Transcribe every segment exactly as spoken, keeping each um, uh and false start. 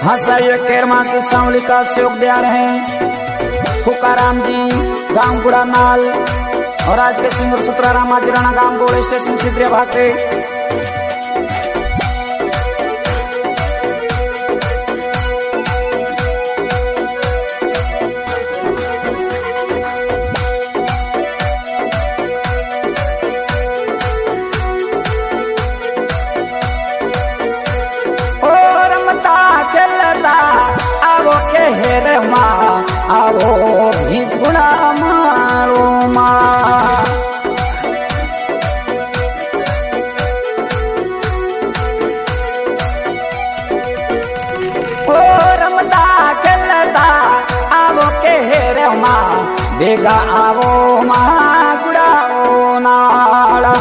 हंसाइए केरमा की सांवली का सहयोग दे रहे हैं फुकाराम जी गांव गुड़ा नाल और आज के सिंगर सुतराराम माजीराना गांव गोड़ स्टेशन सिद्रिया भाटे। आवो भी गुणा मारो माँ ओ रमता खेलता आवो के रे माँ बेगा आवो माँ गुड़ाओ नाला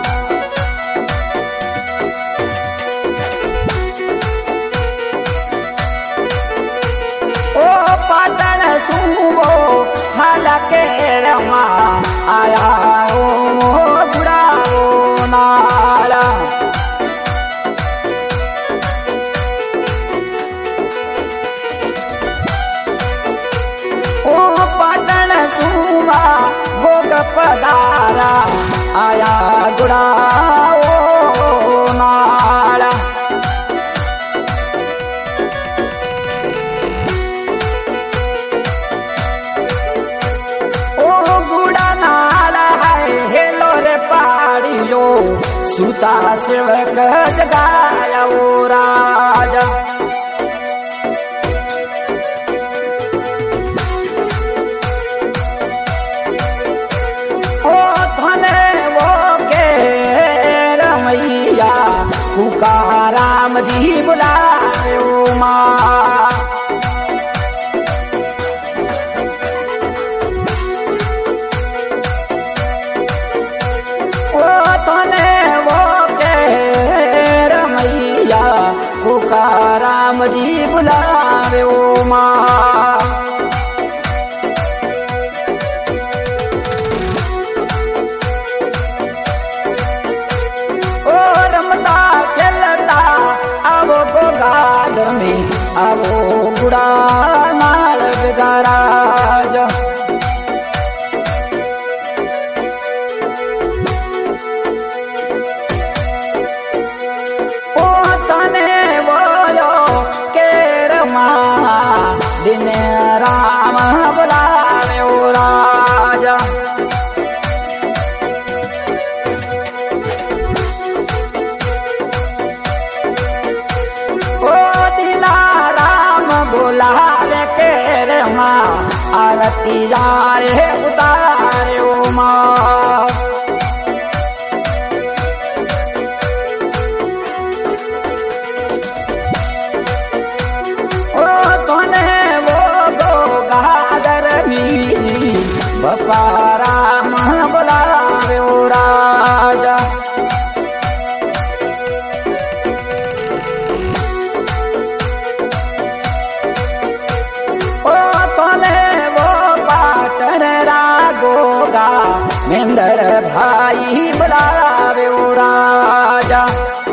पाटन सुबो हाला के रमा आया ओ गुड़ाओ नाला ओ पाटन सुबा भोग पधारा आया गुड़ाओ नाला सूता सेवक जगाया ओ राजा ओ धने वो के रमैया पुकाराम जी बुलाए ओ माँ राम जी बुलावे ओ माँ ओ रमता खेलता आवो गोगाद में आवो गुड़ा नाल बिगाराज दिन राम बुलावे ओ राजा ओ दिला राम बुलावे के रे माँ आरती जारे उतारे ओ माँ बपा राम बुलावे ओ राजा ओ तोले वो पाटर रागोगा मेंदर भाई बुलावे ओ राजा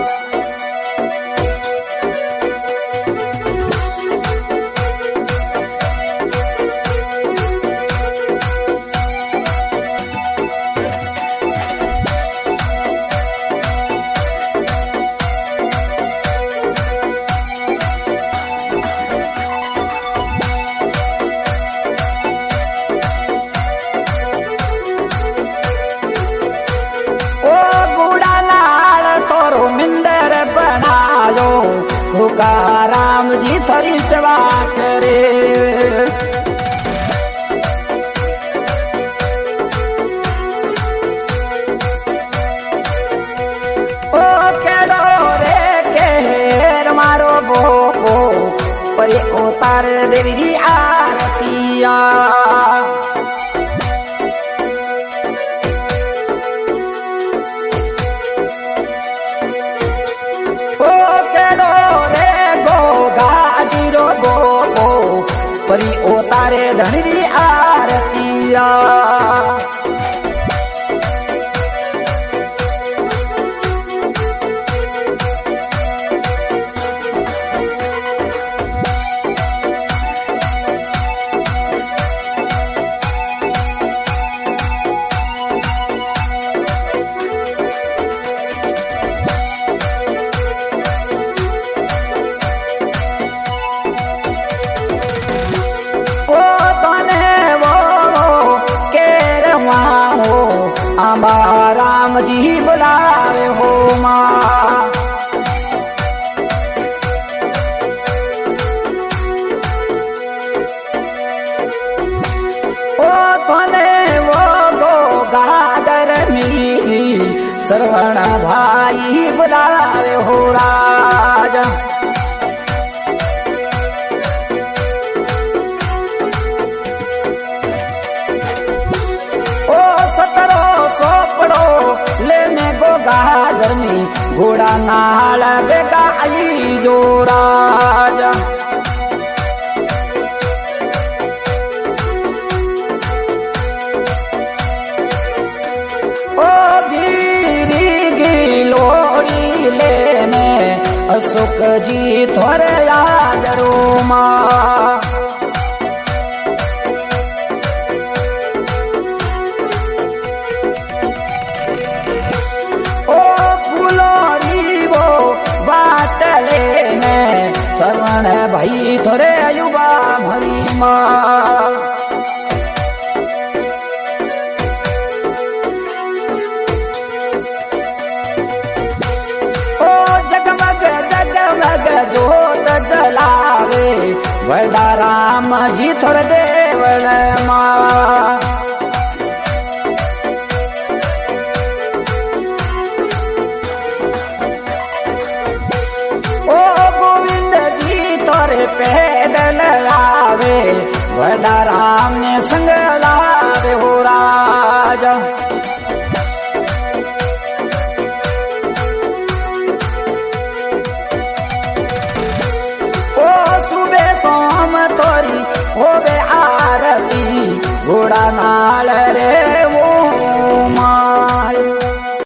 राम जी थोड़ी सेवा करे ओ केडो रे केर मारो बो बो परे उतार देवी आरतिया परी उतारे धनरी आरतिया राम जी बुलावे हो माँ। ओ थने वो गो गादर मिली श्रवण भाई बुलावे हो राजा। ओ सतरो सोपड़ो लेने गो गादर में घोड़ा नाल बेगा आई जो राजा। अशोक जी थोरे याजरो माँ। ओ फूलोरी वो बाट लेने श्रवण भाई थोरे युवा भरी माँ। जोत जलावे वड़ा राम जी थोर देवल माँ। ओ गोविंद जी थोरे पैदल आवे वड़ा राम ने संग लावे हो राजा। थोरी होवे